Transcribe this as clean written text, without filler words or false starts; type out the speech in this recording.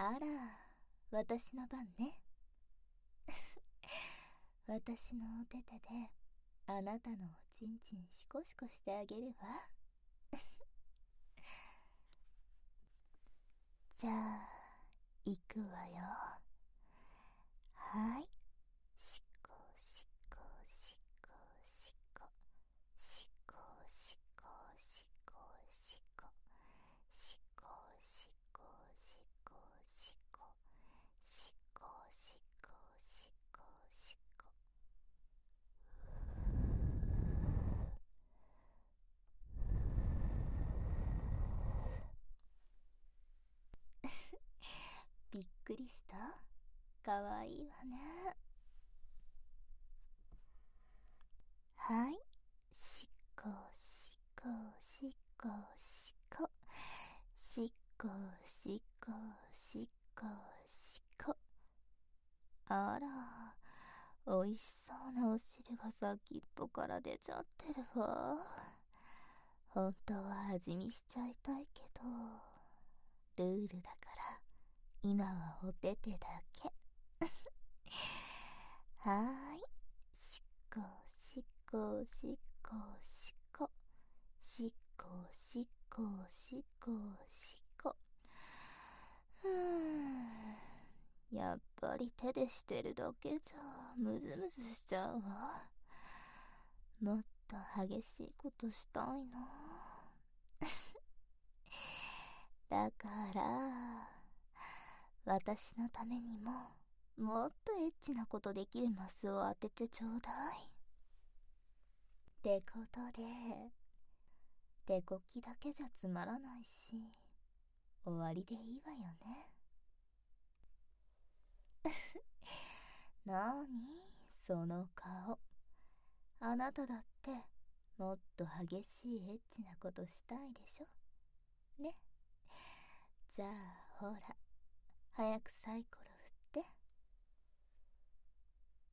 あら、私の番ね。私のお手手であなたのおちんちんシコシコしてあげるわ。じゃあ、行くわよ。はい。シコシコシコシコシコシコシコシコシコシコシコシコシコシコシコシコ。びっくりした？かわいいわね。はい。しこしこしこしこしこしこしこしこ。あら、おいしそうなお汁が先っぽから出ちゃってるわ。本当は味見しちゃいたいけど、ルールだから今はお手手だけ。はーい。しこしこしこしこしこしこしこしこ。やっぱり手でしてるだけじゃムズムズしちゃうわ。もっと激しいことしたいな。だから私のためにももっとエッチなことできるマスを当ててちょうだい。ってことで、手こきだけじゃつまらないし、終わりでいいわよね。なーに、その顔。あなただってもっと激しいエッチなことしたいでしょね。じゃあほら、早くサイコ